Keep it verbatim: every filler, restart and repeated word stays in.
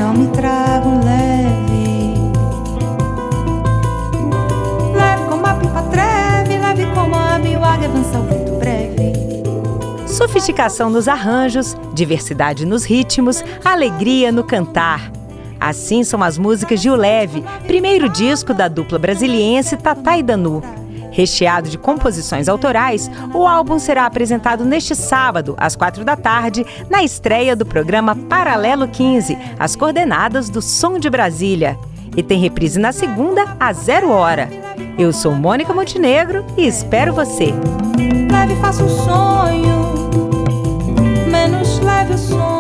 Então me trago leve, leve como a pipa treve, leve como a águia avança ao vento breve. Sofisticação nos arranjos, diversidade nos ritmos, alegria no cantar. Assim são as músicas de O Leve, primeiro disco da dupla brasiliense Tatá e Danu. Recheado de composições autorais, o álbum será apresentado neste sábado, às quatro da tarde, na estreia do programa Paralelo quinze, As Coordenadas do Som de Brasília. E tem reprise na segunda, às zero hora. Eu sou Mônica Montenegro e espero você. Leve faça o sonho, menos leve o sonho.